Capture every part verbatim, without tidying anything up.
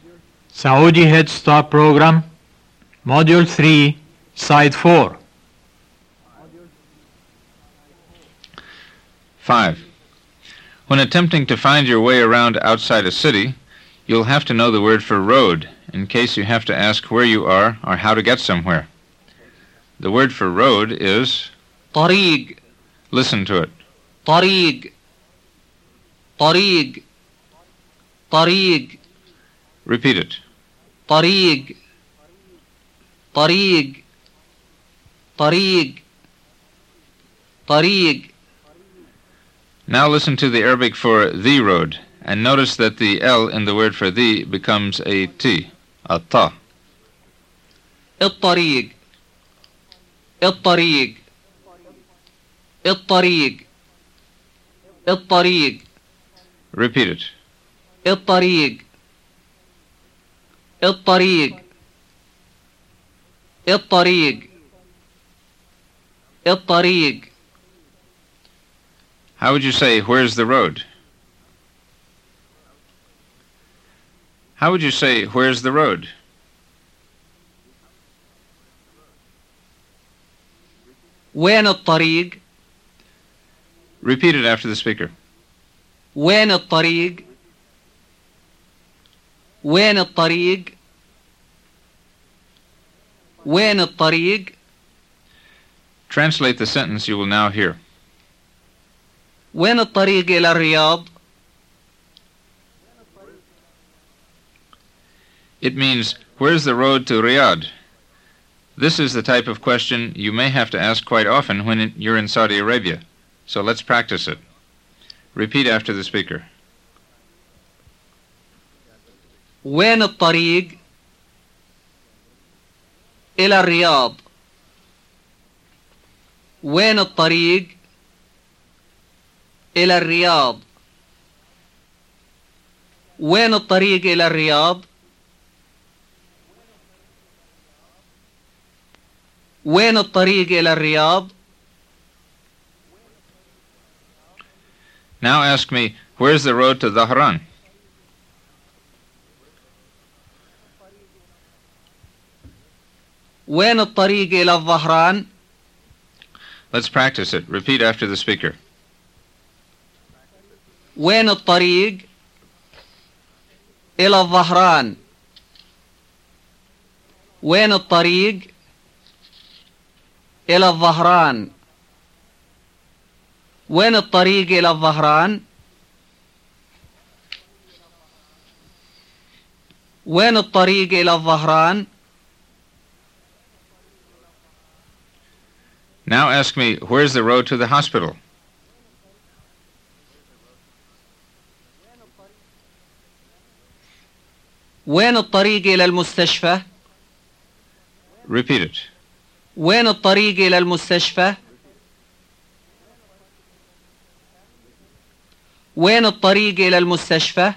Saudi Head Start Program, Module three, Side four. five. When attempting to find your way around outside a city, you'll have to know the word for road in case you have to ask where you are or how to get somewhere. The word for road is طريق. Listen to it. طريق. طريق. طريق. Repeat it. طريق. طريق. طريق. طريق. Now listen to the Arabic for the road and notice that the L in the word for the becomes a T, a ta. الطريق. الطريق. الطريق. الطريق. Repeat it. الطريق. الطريق. الطريق. الطريق. How would you say, where's the road? How would you say, where's the road? وين الطريق؟ Repeat it after the speaker. وين الطريق؟ وين الطريق؟ وين الطريق؟ Translate the sentence you will now hear. وين الطريق إلى الرياض؟ It means, where's the road to Riyadh? This is the type of question you may have to ask quite often when you're in Saudi Arabia. So let's practice it. Repeat after the speaker. وين الطريق إلى الرياض؟ وين الطريق إلى الرياض؟ وين الطريق إلى الرياض؟ وين الطريق إلى الرياض؟ Now ask me, where's the road to Dhahran? وين الطريق إلى الظهران؟ Let's practice it. Repeat after the speaker. وين الطريق إلى الظهران؟ وين الطريق إلى الظهران؟ وين الطريق إلى الظهران؟ وين الطريق إلى الظهران؟ Now ask me, where's the road to the hospital? وين الطريق إلى المستشفى؟ Repeat it. وين الطريق إلى المستشفى؟ وين الطريق إلى المستشفى؟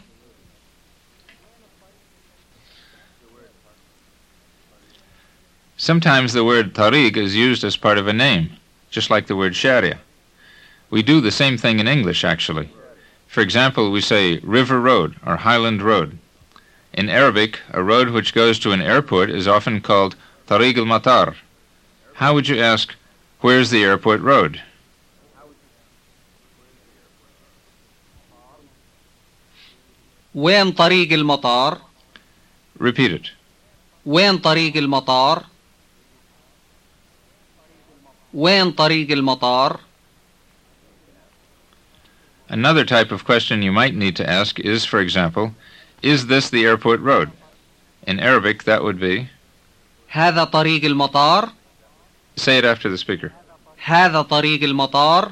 Sometimes the word tariq is used as part of a name, just like the word sharia. We do the same thing in English, actually. For example, we say river road or highland road. In Arabic, a road which goes to an airport is often called tariq al-matar. How would you ask, where's the airport road? وين طريق المطار؟ Repeat it. وين طريق المطار؟ وين طريق المطار؟ Another type of question you might need to ask is, for example, is this the airport road? In Arabic, that would be... هذا طريق المطار؟ Say it after the speaker. هذا طريق المطار؟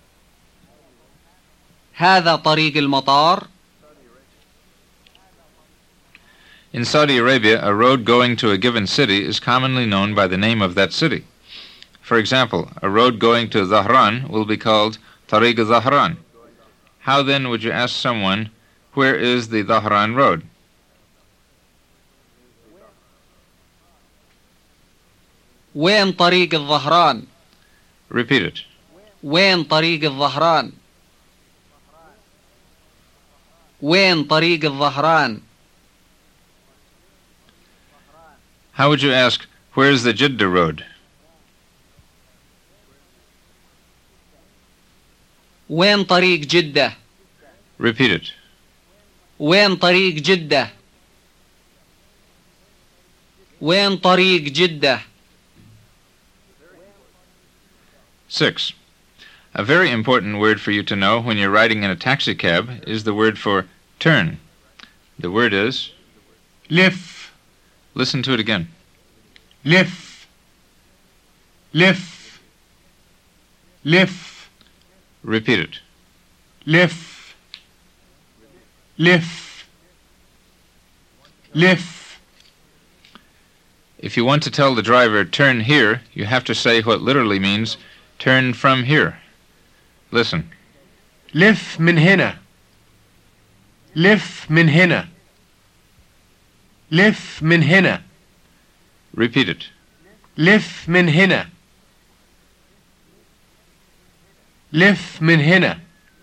هذا طريق المطار؟ In Saudi Arabia, a road going to a given city is commonly known by the name of that city. For example, a road going to Dhahran will be called Tariq al-Dhahran. How then would you ask someone, where is the Dhahran road? وين طريق الظهران؟ Repeat it. وين طريق الظهران؟ وين طريق الظهران؟ How would you ask, where's the Jeddah Road? وين طريق جدة؟ Repeat it. وين طريق جدة؟ وين طريق جدة؟ Six. A very important word for you to know when you're riding in a taxi cab is the word for turn. The word is... لف Listen to it again. لف لف لف Repeat it. لف لف لف. If you want to tell the driver, turn here, you have to say what literally means, turn from here. Listen. لف من هنا لف من هنا لف من هنا Repeat it. لف من هنا لف من هنا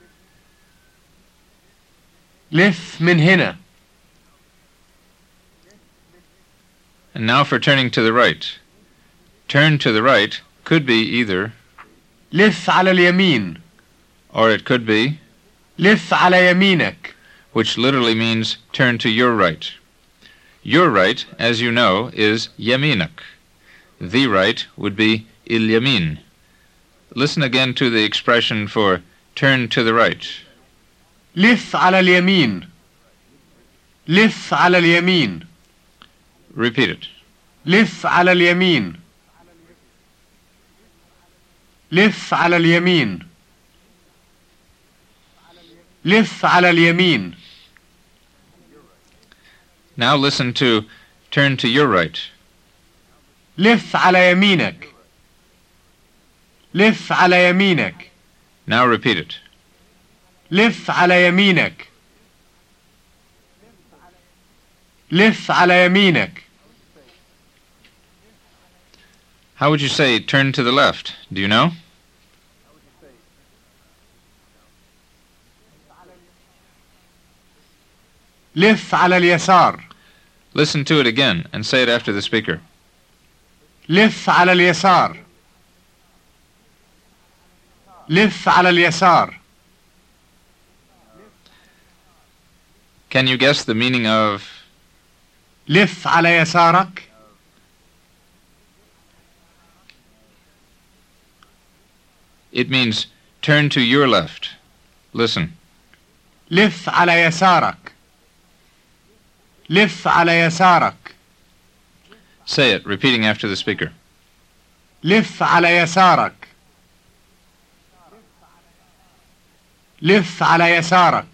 لف من هنا. And now for turning to the right. Turn to the right could be either, لف على اليمين or it could be, لف على يمينك which literally means turn to your right. Your right, as you know, is yaminak. The right would be il yamin. Listen again to the expression for turn to the right. لف على اليمين لف على اليمين Repeat it. لف على اليمين لف على اليمين لف على اليمين. Now listen to turn to your right. لف على يمينك لف على يمينك Now repeat it. لف على يمينك لف على يمينك. How would you say turn to the left? Do you know? لف على اليسار Listen to it again and say it after the speaker. لف على اليسار لف على اليسار. Can you guess the meaning of لف على يسارك it means turn to your left. Listen. لف على يسارك لف على يسارك. Say it, repeating after the speaker. لف على يسارك لف على يسارك.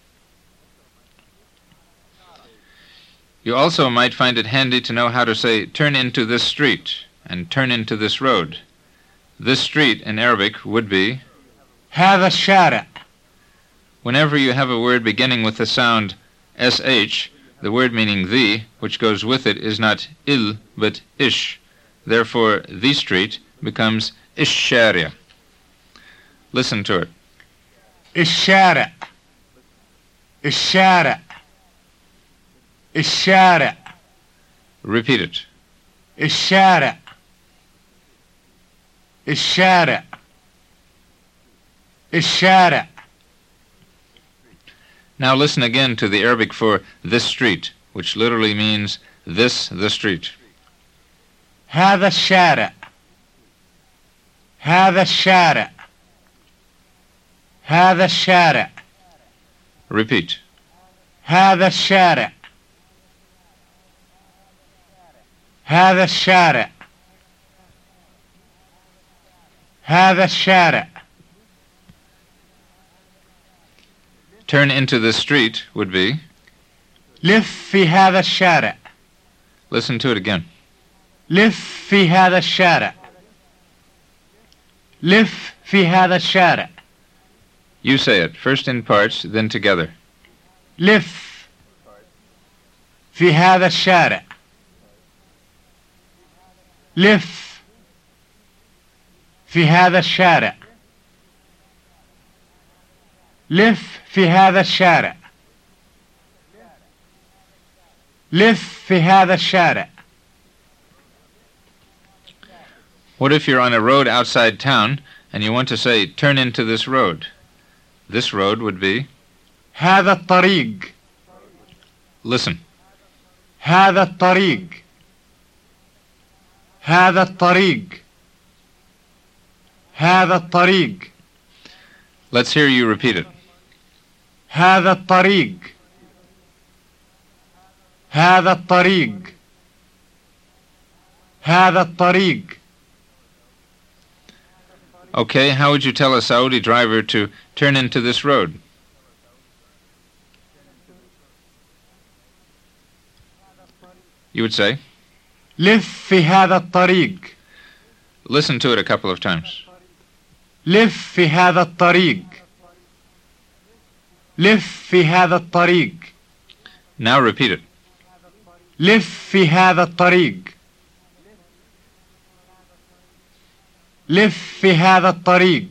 You also might find it handy to know how to say turn into this street and turn into this road. This street in Arabic would be, هذا الشارع. whenever you have a word beginning with the sound sh, the word meaning the, which goes with it, is not il, but ish. Therefore, the street becomes ish-sharia. Listen to it. الشارع الشارع الشارع. Repeat it. الشارع الشارع الشارع. Now listen again to the Arabic for this street, which literally means this the street. هذا الشارع هذا الشارع هذا الشارع. Repeat. هذا الشارع هذا الشارع هذا الشارع. Turn into this street would be, لف في هذا الشارع listen to it again. لف في هذا الشارع لف في هذا الشارع. You say it, first in parts, then together. لف في هذا الشارع لف في هذا الشارع لف في هذا الشارع لف في هذا الشارع. What if you're on a road outside town and you want to say, turn into this road? This road would be, هذا الطريق. listen. هذا الطريق. هذا الطريق. هذا الطريق. Let's hear you repeat it. هذا الطريق. هذا الطريق. هذا الطريق. Okay, how would you tell a Saudi driver to turn into this road? You would say, لف في هذا الطريق. listen to it a couple of times. لف في هذا الطريق. لف في هذا الطريق. Now repeat it. لف في هذا الطريق. لف في هذا الطريق.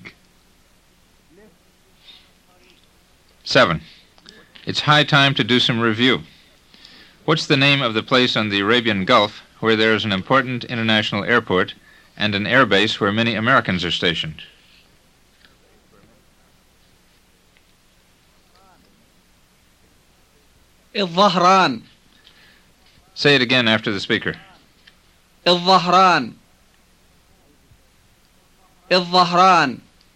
Seven. It's high time to do some review. What's the name of the place on the Arabian Gulf where there is an important international airport and an air base where many Americans are stationed? الظهران. Say it again after the speaker. الظهران. الظهران.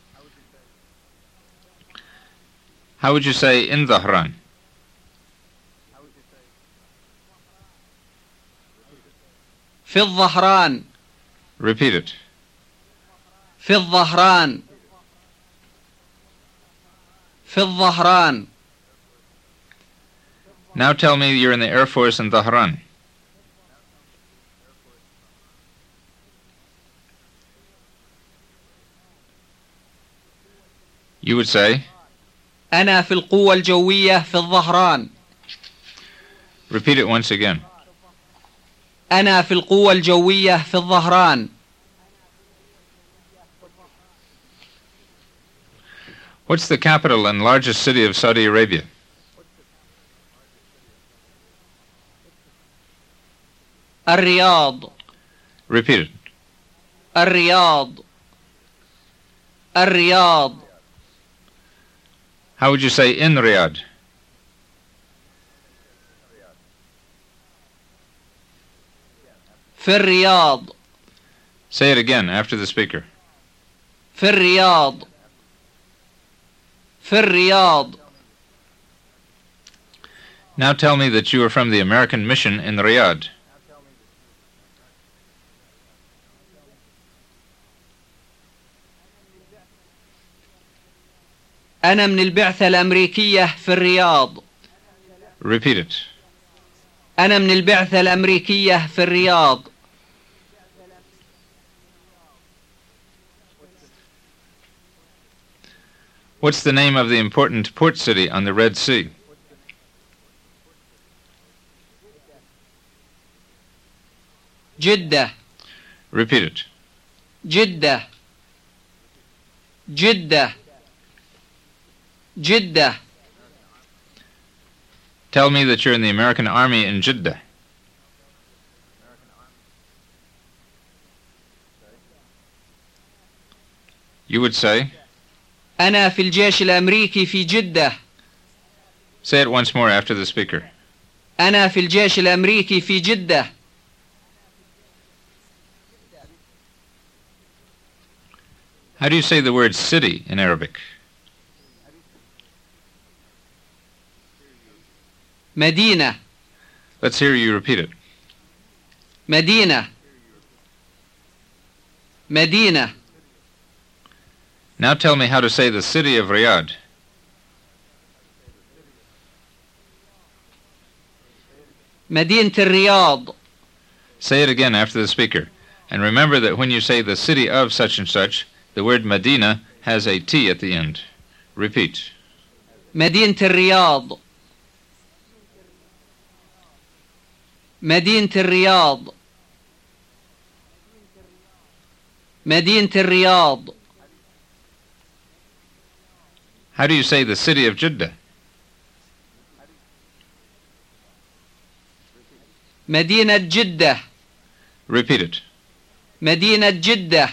How would you say in Dhahran? في الظهران. Repeat it. في الظهران. في الظهران. Now tell me you're in the Air Force in Dhahran. You would say, أنا في القوة الجوية في الظهران. repeat it once again. أنا في القوة الجوية في الظهران. What's the capital and largest city of Saudi Arabia? الرياض. Repeat it. الرياض. الرياض. How would you say in Riyadh? في الرياض. Say it again after the speaker. في الرياض. في الرياض. Now tell me that you are from the American mission in Riyadh. أنا من البعثة الأمريكية في الرياض. Repeat it. أنا من البعثة الأمريكية في الرياض. What's the name of the important port city on the Red Sea? جدة. Repeat it. جدة. جدة. جدة. Tell me that you're in the American Army in Jeddah. You would say, أنا في الجيش الأمريكي في جدة. say it once more after the speaker. أنا في الجيش الأمريكي في جدة. How do you say the word city in Arabic? مدينة. Let's hear you repeat it. مدينة. مدينة. Now tell me how to say the city of Riyadh. مدينة الرياض. Say it again after the speaker. And remember that when you say the city of such and such, the word Medina has a T at the end. Repeat. مدينة الرياض. مدينة الرياض. مدينة الرياض. How do you say the city of Jeddah? مدينة جدة. Repeat it. مدينة جدة.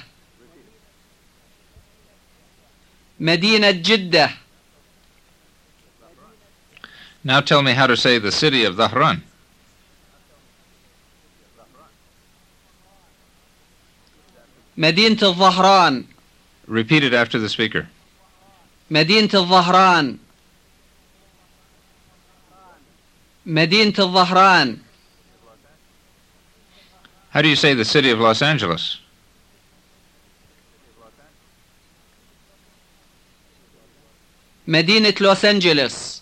مدينة جدة. Now tell me how to say the city of Dhahran. مدينة الظهران. Repeat it after the speaker. مدينة الظهران. مدينة الظهران. How do you say the city of Los Angeles? مدينة لوس أنجلس.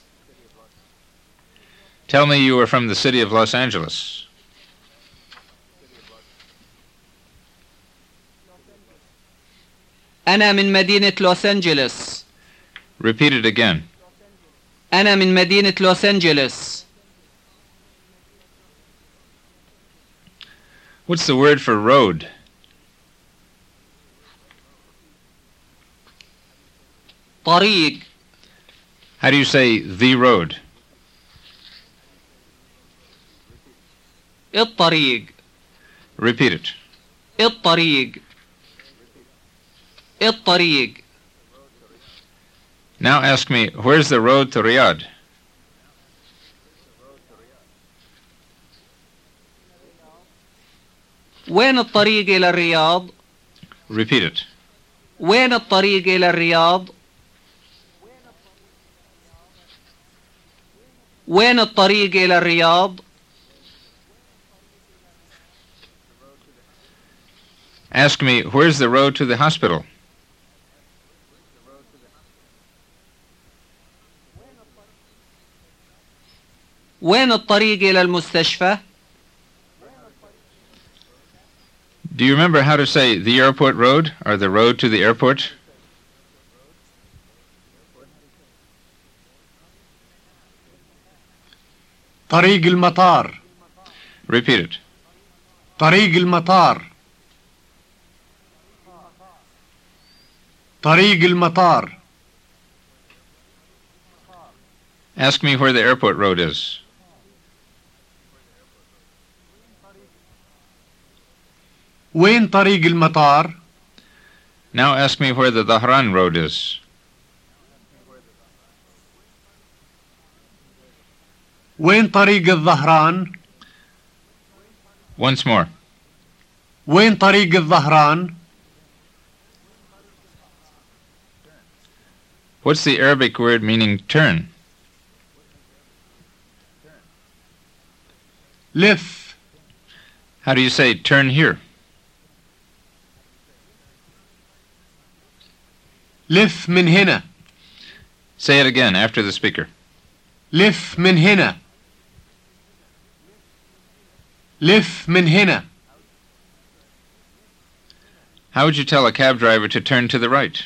Tell me you are from the city of Los Angeles. أنا من مدينة لوس أنجلس. Repeat it again. أنا من مدينة لوس أنجلس. What's the word for road? طريق. How do you say the road? الطريق. Repeat it. الطريق. الطريق. Now ask me, where's the road to Riyadh? وين الطريق إلى الرياض؟ Repeat it. وين الطريق إلى الرياض؟ وين الطريق إلى الرياض؟ Ask me, where's the road to the hospital? وين الطريق إلى المستشفى؟ Do you remember how to say the airport road or the road to the airport? طريق المطار. Repeat it. طريق المطار. طريق المطار. Ask me where the airport road is. وين طريق المطار؟ Now ask me where the Dhahran road is. وين طريق الظهران؟ Once more. وين طريق الظهران؟ What's the Arabic word meaning turn? لف. How do you say turn here? لف من هنا. Say it again after the speaker. لف من هنا. لف من هنا. How would you tell a cab driver to turn to the right?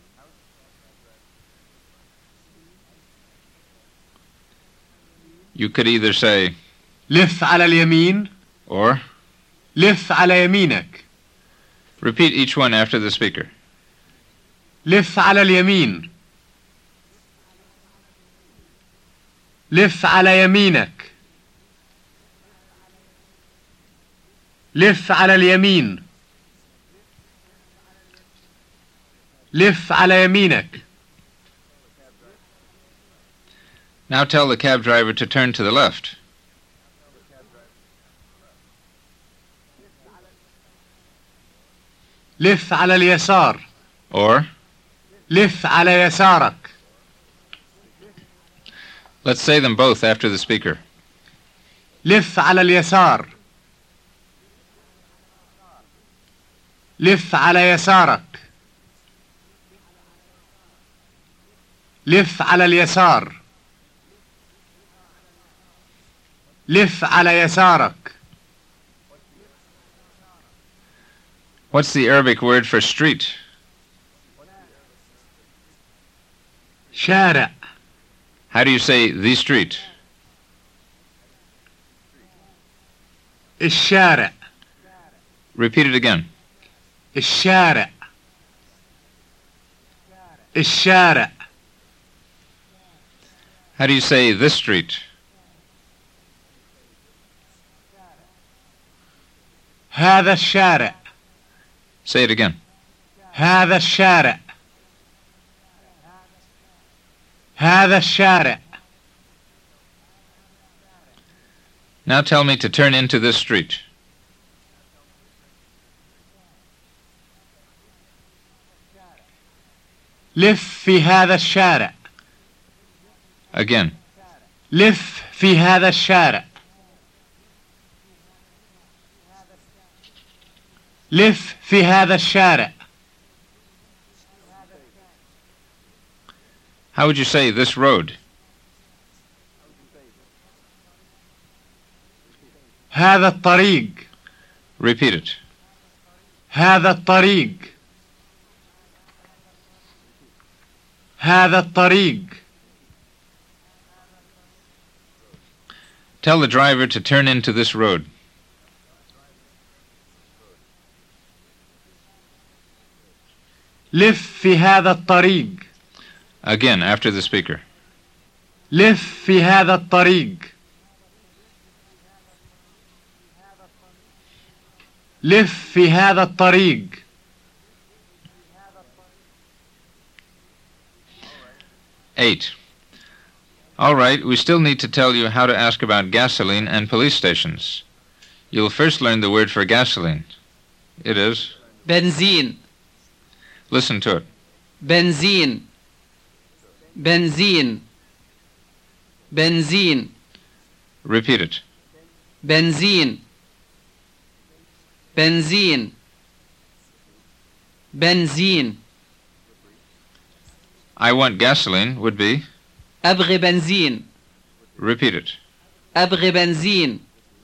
You could either say لف على اليمين. or لف على يمينك. repeat each one after the speaker. لف على اليمين. لف على يمينك. لف على اليمين. لف على يمينك. Now tell the cab driver to turn to the left. لف على اليسار. Or لف على يسارك. let's say them both after the speaker. لف على اليسار. لف على يسارك. لف على اليسار. لف على يسارك. What's the Arabic word for street? شارع. How do you say the street? الشارع. Repeat it again. الشارع. الشارع. How do you say this street? هذا الشارع. Say it again. هذا الشارع. هذا الشارع. Now tell me to turn into this street. لف في هذا الشارع. Again. لف في هذا الشارع. لف في هذا الشارع. How would you say this road? هذا الطريق. Repeat it. هذا الطريق. هذا الطريق. Tell the driver to turn into this road. لف في هذا الطريق. Again, after the speaker. لف في هذا الطريق. لف في هذا الطريق. Eight. All right, we still need to tell you how to ask about gasoline and police stations. You'll first learn the word for gasoline. It is? بنزين. Listen to it. بنزين. بنزين. بنزين. Repeat it. بنزين. بنزين. بنزين. I want gasoline would be? أبغي بنزين. Repeat it. أبغي بنزين.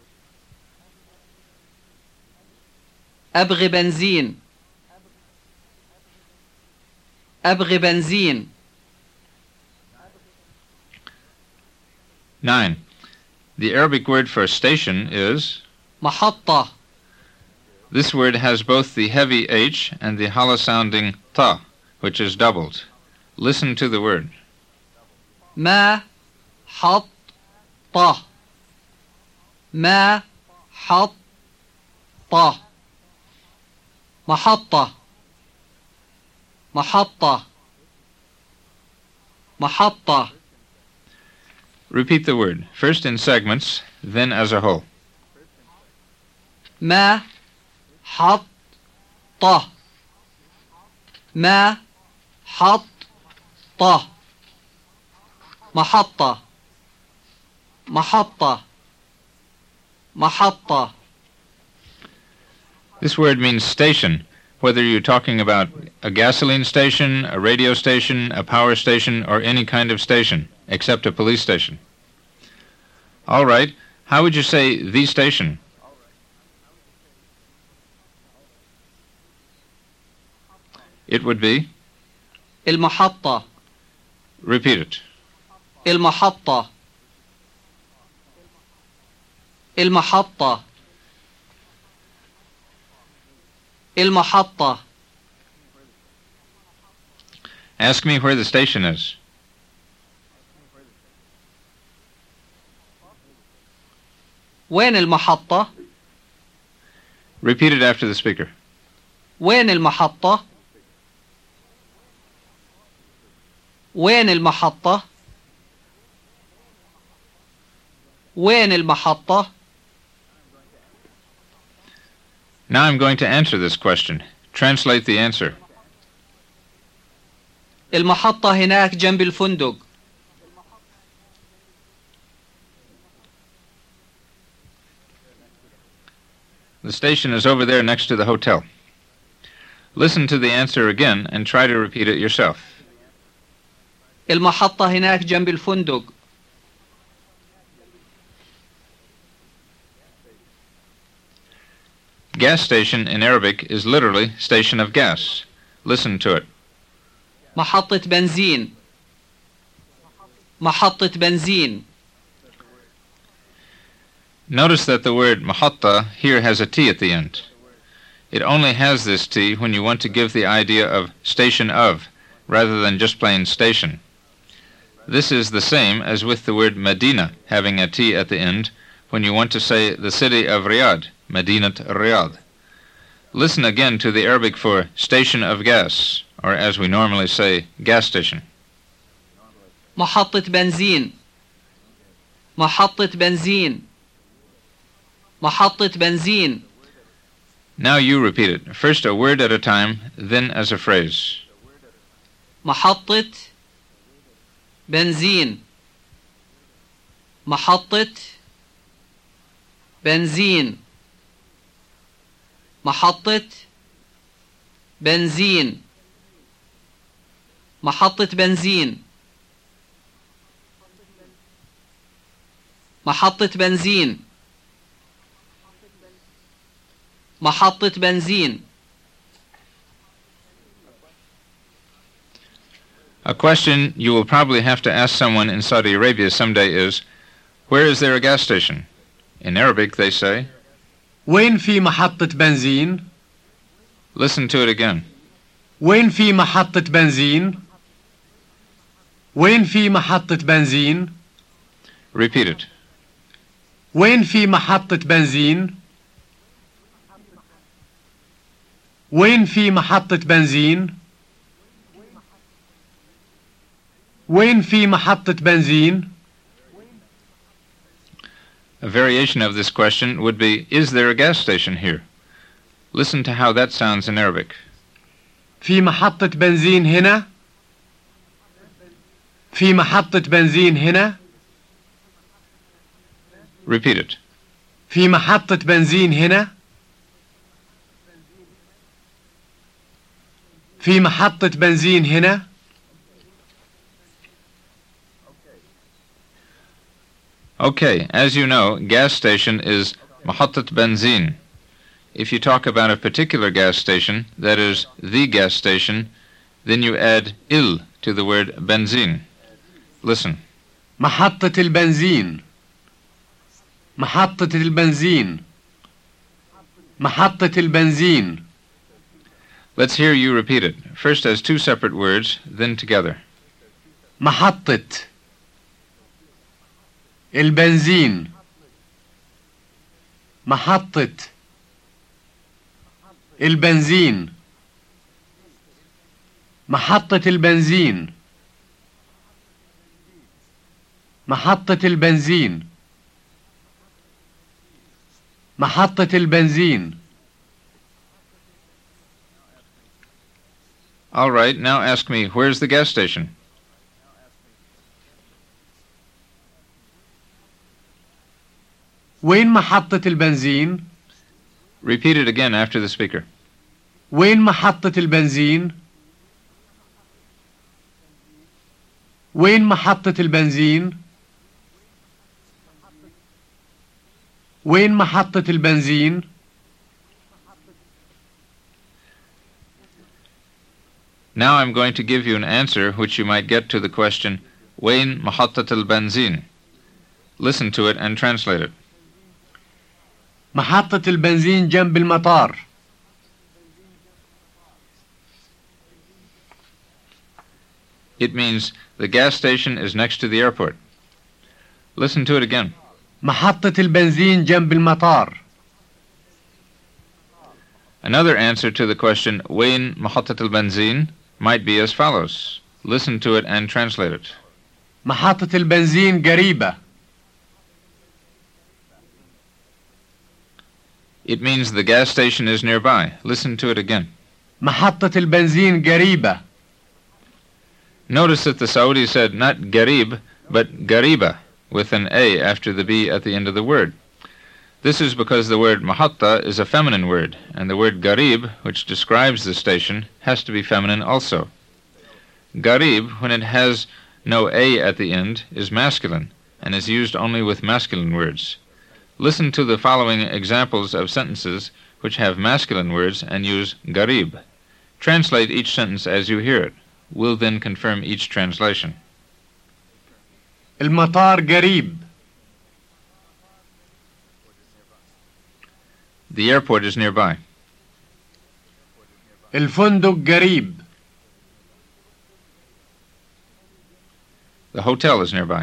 أبغي بنزين. أبغي بنزين. Nine. The Arabic word for station is? محطة. This word has both the heavy H and the hollow sounding ta, which is doubled. Listen to the word. ما حط طه. ما حط طه. محطة. محطة. محطة. Repeat the word, first in segments, then as a whole. ما حط طه. ما حط طه. محطة. محطة. محطة. This word means station, whether you're talking about a gasoline station, a radio station, a power station, or any kind of station, except a police station. All right, how would you say the station? It would be? المحطة. Repeat it. المحطة. المحطة. المحطة. Ask me where the station is. وين المحطة؟ Repeat it after the speaker. وين المحطة؟ وين المحطة؟ وين المحطة؟ Now I'm going to answer this question. Translate the answer. المحطة هناك جنب الفندق. The station is over there next to the hotel. Listen to the answer again and try to repeat it yourself. المحطة هناك جنب الفندق. Gas station in Arabic is literally station of gas. Listen to it. محطة بنزين. محطة بنزين. Notice that the word mahatta here has a T at the end. It only has this T when you want to give the idea of station of, rather than just plain station. This is the same as with the word Medina having a T at the end when you want to say the city of Riyadh, Madinat Riyadh. Listen again to the Arabic for station of gas, or as we normally say, gas station. محطة بنزين محطة بنزين محطة بنزين. Now you repeat it, first a word at a time, then as a phrase. محطة بنزين محطة بنزين محطة بنزين محطة بنزين محطة بنزين محطة بنزين. A question you will probably have to ask someone in Saudi Arabia someday is, where is there a gas station? In Arabic they say, وين في محطة بنزين؟ listen to it again. وين في محطة بنزين؟ وين في محطة بنزين؟ Repeat it. وين في محطة بنزين؟ وين في محطة بنزين؟ وين في محطة بنزين؟ A variation of this question would be, is there a gas station here? Listen to how that sounds in Arabic. في محطة بنزين هنا؟ في محطة بنزين هنا؟ Repeat it. في محطة بنزين هنا؟ في محطة بنزين هنا؟ Okay, as you know, gas station is محطة بنزين. If you talk about a particular gas station, that is, the gas station, then you add il to the word benzine. Listen. محطة البنزين محطة البنزين محطة البنزين. Let's hear you repeat it, first as two separate words, then together. محطة البنزين محطة البنزين محطة البنزين محطة البنزين محطة البنزين. All right, now ask me, where's the gas station? وين محطة البنزين؟ Repeat it again after the speaker. وين محطة البنزين؟ وين محطة البنزين؟ وين محطة البنزين؟ Now I'm going to give you an answer which you might get to the question, وين محطة البنزين? Listen to it and translate it. محطة البنزين جنب المطار. It means the gas station is next to the airport. Listen to it again. محطة البنزين جنب المطار. Another answer to the question, وين محطة البنزين, might be as follows. Listen to it and translate it. محطة البنزين قريبة. It means the gas station is nearby. Listen to it again. محطة البنزين قريبة. Notice that the Saudi said not garib, but gariba, with an A after the B at the end of the word. This is because the word mahatta is a feminine word, and the word garib, which describes the station, has to be feminine also. Garib, when it has no A at the end, is masculine, and is used only with masculine words. Listen to the following examples of sentences which have masculine words and use garib. Translate each sentence as you hear it. We'll then confirm each translation. المطار قريب. The airport is nearby. الفندق قريب. The hotel is nearby.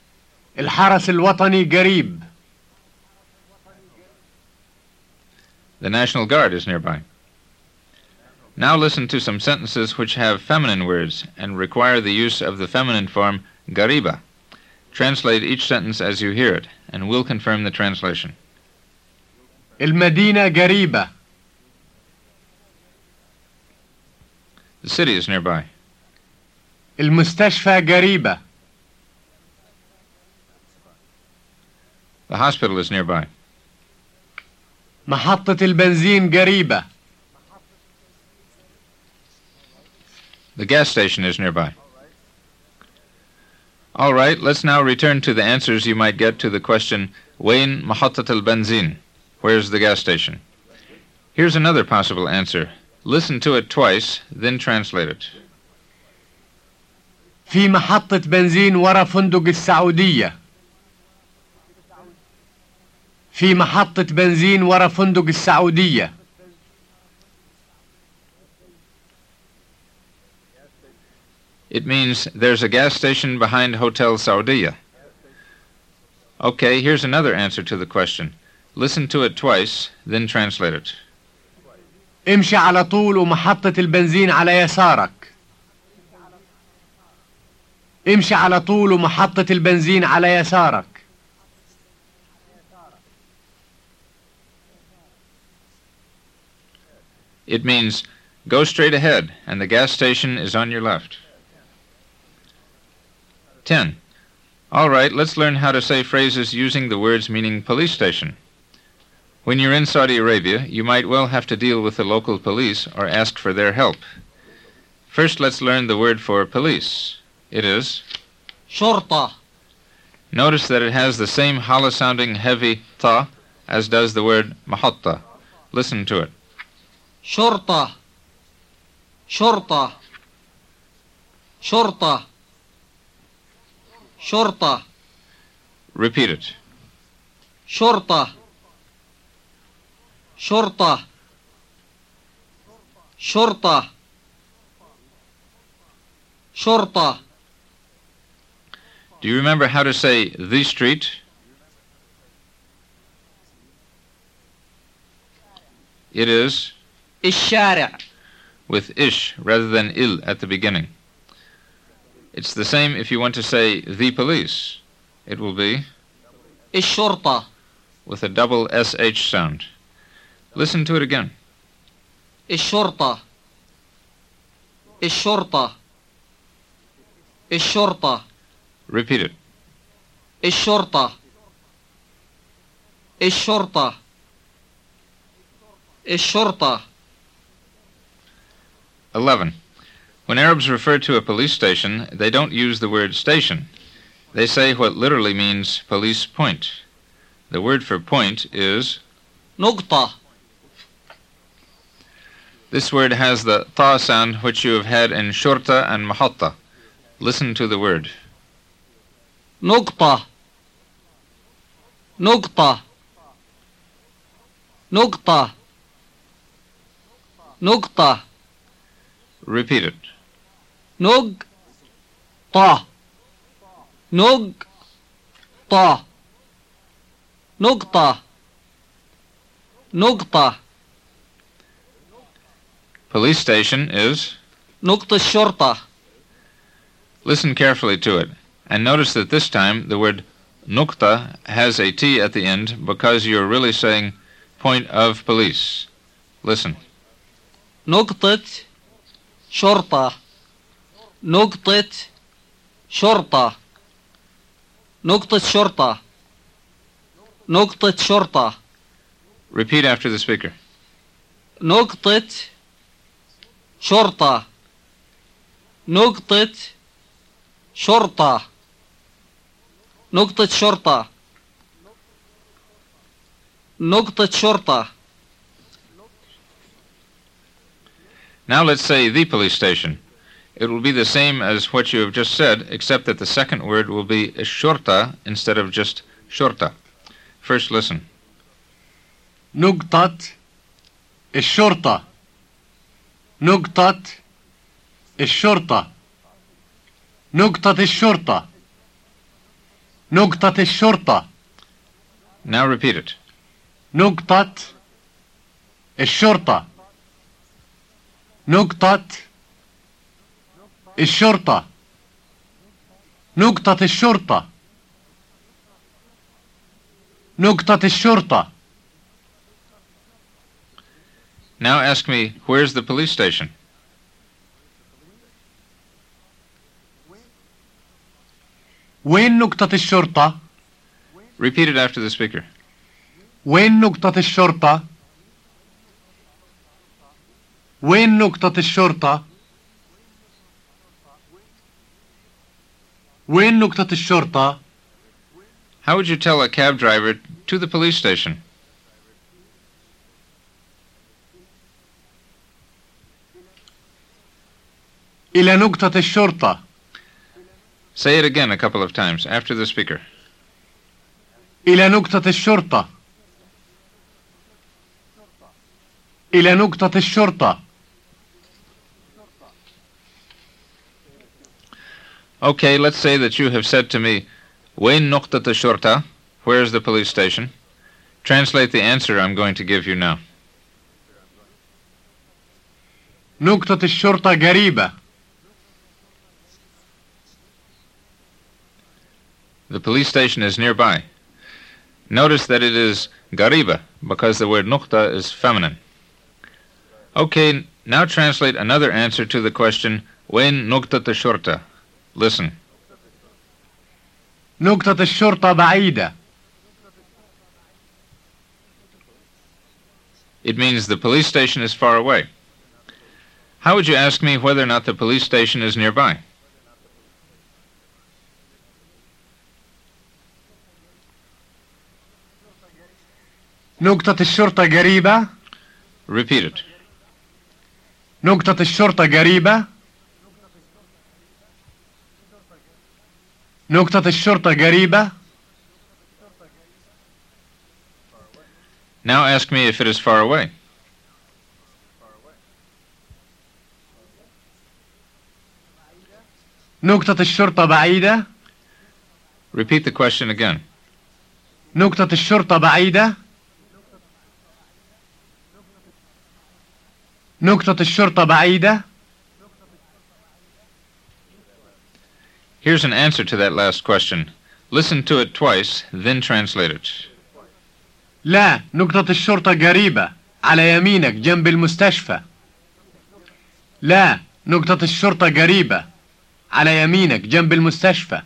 الحرس الوطني قريب. The National Guard is nearby. Now listen to some sentences which have feminine words and require the use of the feminine form gariba. Translate each sentence as you hear it, and we'll confirm the translation. المدينة قريبة. The city is nearby. المستشفى قريبة. The hospital is nearby. محطة البنزين قريبة. The gas station is nearby. All right, let's now return to the answers you might get to the question, Wain Mahattat al-Benzin? Where's the gas station? Here's another possible answer. Listen to it twice, then translate it. في محطة بنزين ورا فندق السعودية. في محطة بنزين ورا فندق السعودية. It means there's a gas station behind Hotel Saudiya. Okay, here's another answer to the question. Listen to it twice, then translate it. امشي على طول ومحطة البنزين على يسارك. امشي على طول ومحطة البنزين على يسارك. It means go straight ahead and the gas station is on your left. ten. All right, let's learn how to say phrases using the words meaning police station. When you're in Saudi Arabia, you might well have to deal with the local police or ask for their help. First, let's learn the word for police. It is شرطة. Notice that it has the same hollow-sounding heavy ta as does the word mahatta. Listen to it. شرطة. شرطة. شرطة. شرطة. Repeat it. شرطة. شرطة. شرطة. شرطة. Do you remember how to say the street? It is الشارع. with ish rather than il at the beginning. It's the same if you want to say the police. It will be الشرطة. with a double sh sound. Listen to it again. الشرطة. الشرطة. الشرطة. Repeat it. الشرطة. الشرطة. الشرطة. eleven. When Arabs refer to a police station, they don't use the word station. They say what literally means police point. The word for point is نقطة. This word has the ta sound which you have had in shurta and mahatta. Listen to the word. نقطة. نقطة. نقطة. نقطة. Repeat it. نقطة. نقطة. نقطة. نقطة. Police station is. نقطة الشرطة. Listen carefully to it, and notice that this time the word nukta has a T at the end because you're really saying point of police. Listen. نقطة شرطة. نقطة شرطة. نقطة شرطة. نقطة شرطة. Repeat after the speaker. نقطة شرطة. نقطة شرطة. نقطة شرطة. نقطة شرطة. Now let's say the police station. It will be the same as what you have just said, except that the second word will be shurta instead of just shurta. First listen. نقطة الشرطة. نقطة الشرطة. نقطة الشرطة. نقطة الشرطة. Now repeat it. نقطة الشرطة. نقطة الشرطة. نقطة الشرطة. نقطة الشرطة. Now ask me, where's the police station? وين نقطة الشرطة؟ Repeat it after the speaker. وين نقطة الشرطة؟ وين نقطة الشرطة؟ وين نقطة الشرطة؟ How would you tell a cab driver to the police station? إلى نقطة الشرطة. Say it again a couple of times after the speaker. إلى نقطة الشرطة. إلى نقطة الشرطة. Okay, let's say that you have said to me, وين نقطة الشرطة? Where is the police station? Translate the answer I'm going to give you now. نقطة الشرطة قريبة. The police station is nearby. Notice that it is قريبة because the word نقطة is feminine. Okay, now translate another answer to the question, وين نقطة الشرطة? Listen. نقطة الشرطة بعيدة. It means the police station is far away. How would you ask me whether or not the police station is nearby? نقطة الشرطة قريبة. Repeat it. نقطة الشرطة قريبة. نقطة الشرطة قريبة. Now ask me if it is far away. نقطة الشرطة بعيدة. Repeat the question again. نقطة الشرطة بعيدة. نقطة الشرطة بعيدة. Here's an answer to that last question. Listen to it twice, then translate it. لا، نقطة الشرطة قريبة على يمينك جنب المستشفى. لا، نقطة الشرطة قريبة على يمينك جنب المستشفى.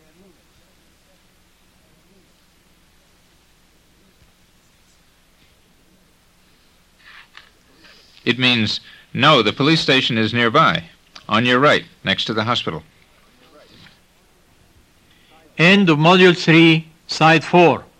It means, no, the police station is nearby, on your right, next to the hospital. End of Module three, Side four.